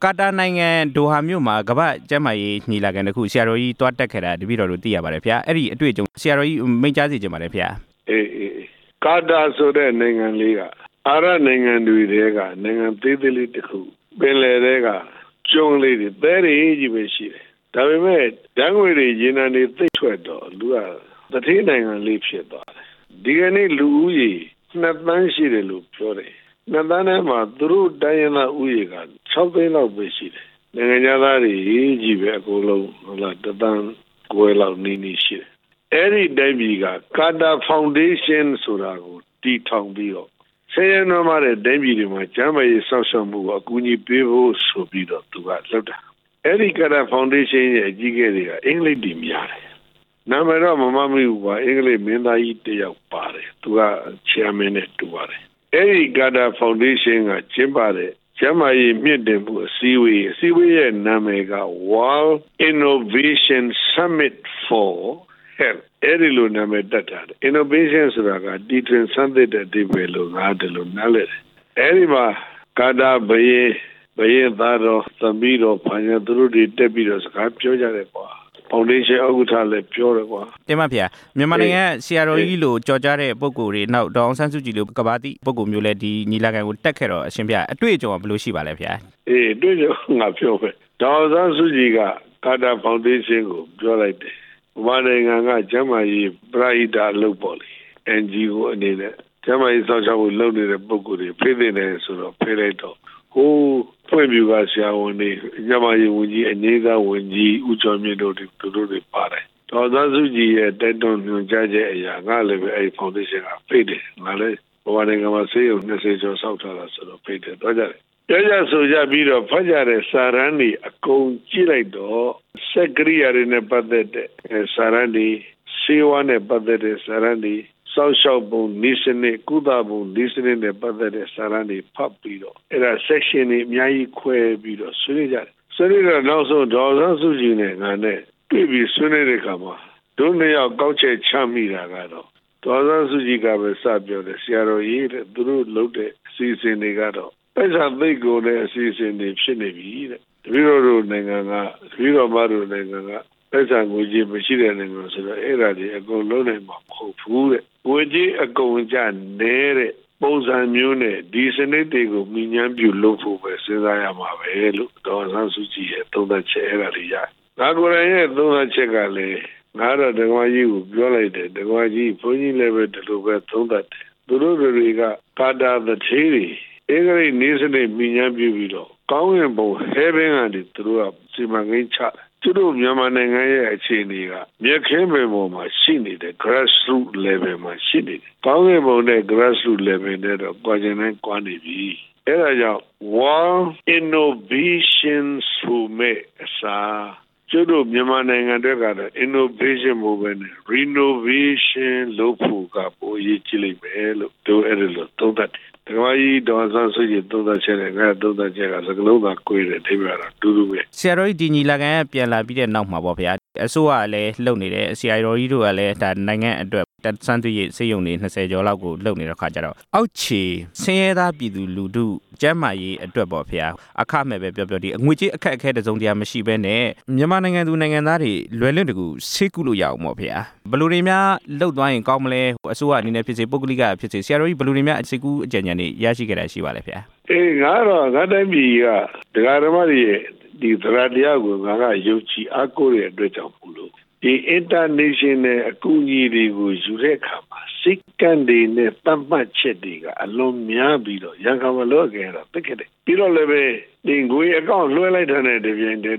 ကာတာနိုင်ငံဒိုဟာမြို့မှာကမ္ဘာ့ကျန်းမာရေးညီလာခံတစ်ခုဆရာတော်ကြီးတွားတက်ခဲ့တာတပည့်တော်တို့သိရပါတယ်ဗျာအဲ့ဒီအတွေ့အကြုံဆရာတော်ကြီးမိန့်ကြားစေချင်ပါတယ်ဗျာအေးကာတာဆိုတဲ့နိုင်ငံလေးကအာရနိုင်ငံတွေတဲကနိုင်ငံသေးသေးလေးတစ်ခုပင်လယ်တဲကကျွန်းလေးတွေသဲတွေကြီးပဲရှိတယ်ဒါပေမဲ့ဓာတ်ငွေတွေရေနံတွေသိပ်ထွက်တော့လူကတထေးနိုင်ငံလေးဖြစ်သွားတယ်ဒီကနေ့လူဦးရေ2 သန်းရှိတယ်လို့ပြောတယ်2 သန်းထဲမှာသူတို့တိုင်းရင်းသားဦးရေက6 သိန်းလောက်ပဲရှိတယ်နိုင်ငံသားတွေကြီးပဲအကုန်လုံးဟုတ်လား1 သန်းခွဲလောက်နီးနီးရှိတယ်အဲ့ဒီတိုင်းပြည်ကကာတာဖောင်ဒေးရှင်းဆိုတာကိုတည်ထောင်ပြီးတော့ဆင်းရဲနွမ်းပါးတဲ့တိုင်းပြည်တွေမှာကျန်းမာရေးစောင့်ရှောက်မှုကိုအကူအညီပေးဖို့ဆိုပြီးတော့သူကလုပ်တာအဲ့ဒီကာတာဖောင်ဒေးရှင်းရဲ့အကြီးအကဲတွေကအင်္ဂလိပ်တွေများတယ်နာမည်တော့မမမိဘူးကွာအင်္ဂလိပ်မင်းသားကြီးတစ်ယောက်ပါတယ်သူက chairman နဲ့တူပါတယ်အဲ့ဒီကာတာဖောင်ဒေးရှင်းကကျင်းပတဲ့ကျန်းမာရေးမြင့်တင်မှုအစည်းအဝေးရဲ့နာမည်က World Innovation Summit for Health အဲ့ဒီလိုနာမည်တက်တာ Innovation ဆိုတာကတီထွင်ဆန်းသစ်တဲ့အဓိပ္ပာယ်လို့ငါတယ်လို့နားလည်တယ်အဲ့ဒီမှာကာတာဘယေသားတော်သမီးတော်ဘာညာသူတို့တွေတက်ပြီးတော့စကားပြောကြတယ်ကွာဖောင်ဒေးရှင်းဥက္ကဋ္ဌလည်းပြောတယ်ကွာတင်ပါဗျာမြန်မာနိုင်ငံဆရာတော်ကြီးလို့ကြော်ကြားတဲ့ပုဂ္ဂိုလ်တွေနောက်ဒေါအောင်ဆန်းစုကြည်လို့ကဘာတိပုဂ္ဂိုလ်မျိုးလည်းဒီညီလာခံကိုတက်ခဲ့တော့အရှင်ဗျာအတွေ့အကြုံကဘယ်လိုရှိပါလဲဗျာအတွေ့အကြုံငါပြောပဲဒေါအောင်ဆန်းစုကြည်ကကာတာဖောင်ဒေးရှင်းကိုပြောလိုက်တယ်မြန်မာနိုင်ငံကကျန်းမာရေးပရဟိတလုပ်ပေါ်လေ NGO အနေနဲ့ကျန်းမာရေးစောင့်ရှောက်မှုလုပ်နေတဲ့ပုဂ္ဂိုလ်တွေဖိသိနေဆိုတော့ဖိလိုက်တော့ဟိုဖွင့်ပြကဆရာဝန်တွေကျန်းမာရေးဝန်ကြီးအငြိမ်းစားဝန်ကြီးဦးကျော်မြင့်တို့သူတို့တွေပါတယ်ဒေါ်သားစုကြည်ရဲ့တိုက်တွန်းညွှန်ကြားချက်အရာငါလည်းပဲအဲဒီဖောင်ဒေးရှင်းကဖိတယ်ငါလည်းဘဝနိုင်ငံမှာဆေးရုံ20ကျော်ဆောက်ထားတာဆိုတော့ဖိတယ်တော့ကြတယ်ကြဆိုကြပြီးတော့ဖတ်ကြတဲ့စာရန်တွေအကုန်ကြည့်လိုက်တော့စက်ကရိယာတွေနဲ့ပတ်သက်တဲ့စာရန်တွေဆေးဝါးနဲ့ပတ်သက်တဲ့စာရန်တွေစောင့်ရှောက်ပုံနည်းစနစ်ကုသပုံနည်းစနစ်နဲ့ပတ်သက်တဲ့စာရန်တွေဖတ်ပြီးတော့အဲ့ဒါ section တွေအများကြီးခွဲပြီးတော့ဆွေးနွေးကြတယ်ဆွေးနွေးတော့နောက်ဆုံးဒေါ်ဆန်းစုကြည်နဲ့ငါနဲ့တွေ့ပြီးဆွေးနွေးတဲ့အခါမှာတို့နှစ်ယောက်ကောက်ချက်ချမိတာကတော့ဒေါ်ဆန်းစုကြည်ကပဲစပြောတယ်ဆရာတော်ကြီးတဲ့သူတို့လုပ်တဲ့အစီအစဉ်တွေကတော့ပိဿသိက်ကိုလည်းအစီအစဉ်တွေဖြစ်နေပြီတဲ့တပည့်တော်တို့နိုင်ငံကတပည့်တော်မတို့နိုင်ငံကပိဿငွေကြီးမရှိတဲ့နိုင်ငံဆိုတော့အဲ့ဒါတွေအကုန်လုံးနိုင်မှာမဟုတ်ဘူးတဲ့ငွေကြီးအကုန်ကျနေတဲ့ပုံစံမျိုးနဲ့ဒီစနစ်တွေကိုမြញ្ញမ်းပြုလုပ်ဖို့ပဲစဉ်းစားရမှာပဲလို့ဒေါ်ဆန်းစုကြည်ရဲ့သုံးသပ်ချက်အဲ့ဒါတွေရငါကိုယ်တိုင်ရဲ့သုံးသပ်ချက်ကလည်းငါတော့ဒကမကြီးကိုပြောလိုက်တယ်ဒကမကြီးဘုန်းကြီးလည်းပဲဒီလိုပဲသုံးသပ်တယ်သူတို့တွေကကာတာသထေးတွေအင်္ဂလိပ်နည်းစနစ်မြញ្ញမ်းပြုပြီးတော့ကောင်းရင်ပုံဟဲဘင်းကနေသူတို့ကစီမံကိန်းချတယ်သူတို့မြန်မာနိုင်ငံရဲ့အခြေအနေကမြက်ခင်းပင်ပေါ်မှာရှိနေတဲ့ grassroots level မှာရှိနေတယ်။ကောင်းကင်ဘုံနဲ့ grassroots level နဲ့တော့ကြွားခြင်းနဲ့ကြွားနေပြီ။အဲဒါကြောင့် World Innovation Summit အစားကျတို့မြန်မာနိုင်ငံတွေကတော့ innovation မဟုတ်ဘဲနဲ့ renovation လုပ်ဖို့ကပိုအရေးကြီးလိမ့်မယ်လို့တို့အဲ့ဒါလို့သုံးသပ်တယ်။ဒီမှာကြီးဒေါ်ဆန်းစုကြည်သုံးသပ်ချက်နဲ့ငါသုံးသပ်ချက်ကစကလုံးသာကိုယ်တယ်ဒီမှာတော့တူတူပဲဆရာတော်ကြီးဒီညီလာခံပြန်လာပြီးတဲ့နောက်မှာပေါ့ဗျာအစိုးရကလည်းလှုပ်နေတယ်ဆရာတော်ကြီးတို့ကလည်းဒါနိုင်ငံအတွက်စမ်းသွေးစေယုံနေ20ကျော်လောက်ကိုလှုပ်နေတဲ့ခါကျတော့အောက်ခြေဆင်းရဲသားပြည်သူလူထုကျန်းမာရေးအတွက်ပေါ့ဗျာအခမဲ့ပဲပြောဒီအငွေကြေးအခက်အခဲတစုံတရာမရှိဘဲနဲ့မြန်မာနိုင်ငံသူနိုင်ငံသားတွေလွယ်လွင့်တကူဆေးကုလို့ရအောင်ပေါ့ဗျာဘယ်လိုတွေများလှုပ်သွားရင်ကောင်းမလဲအစိုးရအနေနဲ့ဖြစ်စေပုဂ္ဂလိကဖြစ်စေဆရာတော်ကြီးဘယ်လိုတွေများဆေးကုအကြံဉာဏ်တွေရရှိခဲ့တာရှိပါလဲဗျာငါတော့ငါတိုင်းပြည်ကဒကာဓမ္မတွေရဲ့ဒီသရတရားကိုငါကယုံကြည်အားကိုးတဲ့အတွက်ကြောင့်မို့လို့ဒီ international အကူအညီတွေကိုယူတဲ့အခါမှာစိတ်ကန်းတွေနဲ့တတ်မှတ်ချက်တွေကအလွန်များပြီးတော့ရန်ကုန်မလို့ကြတာပြစ်ခဲ့တယ်ပြီးတော့လည်းပဲဒီငွေအကောင့်လွှဲလိုက်တဲ့တပြိုင်တည်း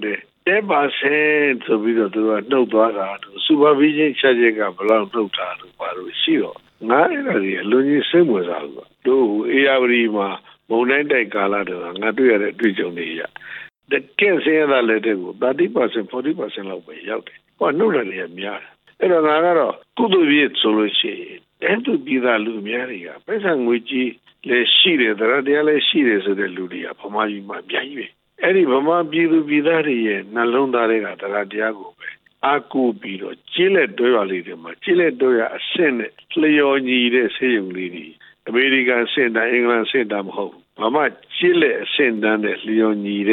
10%ဆိုပြီးတော့သူကနှုတ်သွားတာsupervision ချက်ချက်ကဘယ်လောက်နှုတ်တာလို့ပါလို့ရှိတော့ငါအဲ့ဒါကြီးအလွန်ကြီးစိတ်ဝင်စားလို့တို့အေယာဝတီမှာမုန်တိုင်းတိုက်ကာလတော့ငါတွေ့ရတဲ့အတွေ့အကြုံတွေရတကယ်စင်းရတဲ့လက်တွေကို 30% 40% လောက်ပဲရောက်တယ်ဟောနှုတ်တယ်လည်းများတယ်အဲ့တော့ငါကတော့ကုသိုလ်ပြည့်ဆိုလို့ရှိရင်တန်းတူပြည်သားလူအများတွေကပိဿငွေကြီးလည်းရှိတယ်တရားလည်းရှိတယ်ဆိုတဲ့လူတွေကဗမာပြည်မှာအများကြီးပဲအဲ့ဒီဗမာပြည်သူပြည်သားတွေရဲ့နှလုံးသားတွေကတရားကိုပဲအာကိုပြီးတော့ကျေးလက်တွဲရလေးတွေမှာကျေးလက်တွဲရအဆင့်နဲ့လျော်ညီတဲ့ဆေးရုံလေးတွေအမေရိကန်အဆင့်တန်းအင်္ဂလန်အဆင့်တန်းမဟုတ်ဘာမှကျေးလက်အဆင့်တန်းနဲ့လျော်ညီတဲ့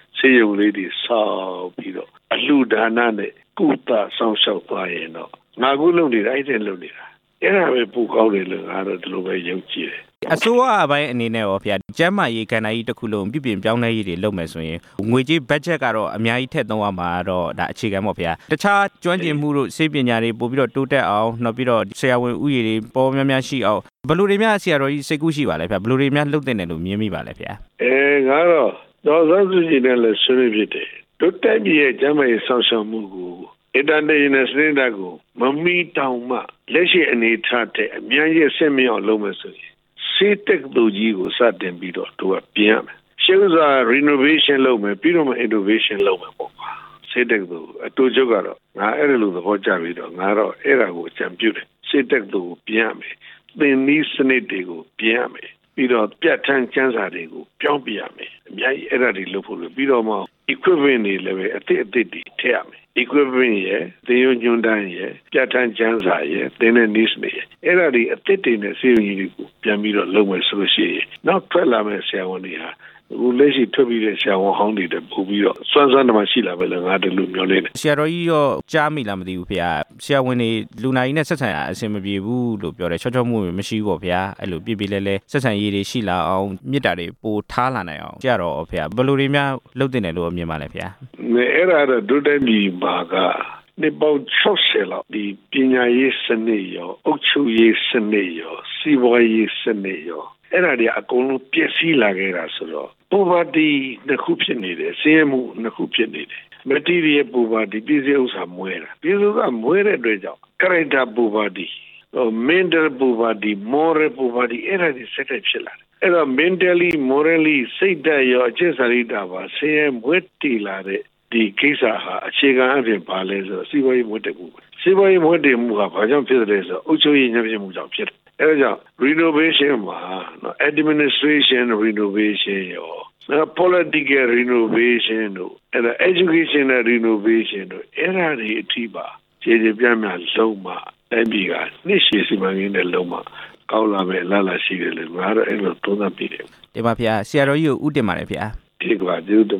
ဆေးရုံလေးတွေဆောက်ပြီးတော့အလှူဒါနနဲ့ကုသဆောင်ရှောက်သွားရင်တော့ငါကူလုပ်နေတာအဲ့ဒါလုပ်နေတာအဲ့ဒါပဲပူကောင်းတယ်လို့ငါတော့ဒီလိုပဲယုံကြည်တယ်အစိုးရအပိုင်းအနေနဲ့ရောဗျာကျန်းမာရေးကဏ္ဍကြီးတစ်ခုလုံးပြုပြင်ပြောင်းလဲရေးတွေလုပ်မယ်ဆိုရင်ငွေကြေးဘတ်ဂျက်ကတော့အများကြီးထည့်သုံးရမှာတော့ဒါအခြေခံပေါ့ဗျာတခြားကျွမ်းကျင်မှုတို့စေပညာတွေပို့ပြီးတော့တိုးတက်အောင်နောက်ပြီးတော့ဆရာဝန်ဥယျာဉ်တွေပေါ်များများရှိအောင်ဘယ်လိုတွေများဆရာတော်ကြီးစိတ်ကူးရှိပါလဲဗျာဘယ်လိုတွေများလုပ်တင်တယ်လို့မြင်မိပါလဲဗျာငါတော့ဒေါ်စန်းစုကြည်နဲ့လည်းဆွေးနွေးဖြစ်တယ်တိုးတက်ပြီးရဲ့ကျန်းမာရေးဆောင်ရှောက်မှုကိုinternational standard ကိုမမီတောင်မှလက်ရှိအနေထားတဲ့အများကြီးဆက်မြောက်လုပ်မယ်ဆိုရင်စေတက္ကသိုလ်ကြီးကိုစတင်ပြီးတော့သူကပြင်ရမယ်ရှေ့က renovation လုပ်မယ်ပြီးတော့မှ innovation လုပ်မယ်ပေါ့ကွာစေတက္ကသိုလ်အတူချုပ်ကတော့ငါအဲ့လိုသဘောကျပြီးတော့ငါတော့အဲ့ဒါကိုအကြံပြုတယ်စေတက္ကသိုလ်ကိုပြင်ရမယ်သင်နည်းစနစ်တွေကိုပြင်ရမယ်ပြီးတော့ပြဋ္ဌာန်းကျမ်းစာတွေကိုပြောင်းပြရမယ်အများကြီးအဲ့ဒါတွေလုပ်ဖို့ပြီးတော့မှ equipment တွေလည်းပဲအသစ်တွေထည့်ရမယ်equipment ရဲ့သင်ယူညွှန်တမ်းရဲ့ပြဋ္ဌာန်းကျမ်းစာရဲ့သင်တဲ့ needs တွေအဲ့ဒါတွေအသစ်တွေနဲ့စေရုံကြီးတွေကိုပြန်ပြီးတော့လုပ်မယ်ဆိုလို့ရှိရင်နောက်ထွက်လာမယ့်ဆရာဝန်တွေဟာအခုလက်ရှိထွက်ပြီးတဲ့ဆရာဝန်ဟောင်းတွေတက်ပို့ပြီးတော့စွမ်းစွမ်းတမရှိလာပဲလေငါတို့လူမျိုးလေးနဲ့ဆရာတော်ကြီးရောကြားမိလားမသိဘူးဖေ။ဆရာဝန်တွေလူနာကြီးနဲ့ဆက်ဆံအဆင်မပြေဘူးလို့ပြောတယ်ချောချောမှုမရှိဘူးပေါ့ဖေ။အဲ့လိုပြပြလဲဆက်ဆံရေးတွေရှိလာအောင်မြစ်တာတွေပိုထားလာနိုင်အောင်ကြတော့ဖေ။ဘယ်လိုတွေများလုပ်တင်တယ်လို့မြင်ပါလဲဖေ။အဲ့ဒါတော့ဒုတိယပြည်မှာကဒီပေါင်း60လောက်ဒီပညာရေးစနစ်ရောအုပ်ချုပ်ရေးစနစ်ရောစီးပွားရေးစနစ်ရောအဲ့ဒါတွေအကုန်လုံးပြည့်စည်လာခဲ့တာဆိုတော့ poverty နှစ်ခုဖြစ်နေတယ်ဆင်းရဲမှုနှစ်ခုဖြစ်နေတယ် material poverty ပြည်စည်းဥစ္စာမွဲတာပြည်စုကမွဲတဲ့အတွက်ကြောင့် character poverty mental poverty moral poverty အဲ့ဒါတွေဆက်တက်ဖြစ်လာတယ်အဲ့တော့ mentally morally စိတ်ဓာတ်ရောအကျင့်စာရိတ္တပါဆင်းရဲမွဲတီလာတဲ့ဒီကိစ္စဟာအခြေခံအဖြစ်ပါလဲဆိုတော့စီးပွားရေးမွဲတက်မှုစီးပွားရေးမွဲတက်မှုကဘာကြောင့်ဖြစ်တယ်ဆိုတော့အုပ်ချုပ်ရေးညံ့ဖျင်းမှုကြောင့်ဖြစ်တယ်အဲ့ဒါကြောင့် renovation မှာနော် administration renovation ရောpolitical renovation တို့အဲ့ဒါ educational renovation တို့အဲ့ဒါတွေအထိပါခြေခြေပြန့်ပြန့်လုံးမှတိုင်းပြည်ကနှစ်ရှည်စီမံကိန်းနဲ့လုံးမှကောင်းလာမယ်လာလာရှိတယ်လေငါတော့အဲ့လိုသုံးသပ်ပြီးတယ်ဒီပါဗျာဆရာတော်ကြီးကိုဥတင်ပါတယ်ဗျာဒီကပါကျေးဇူး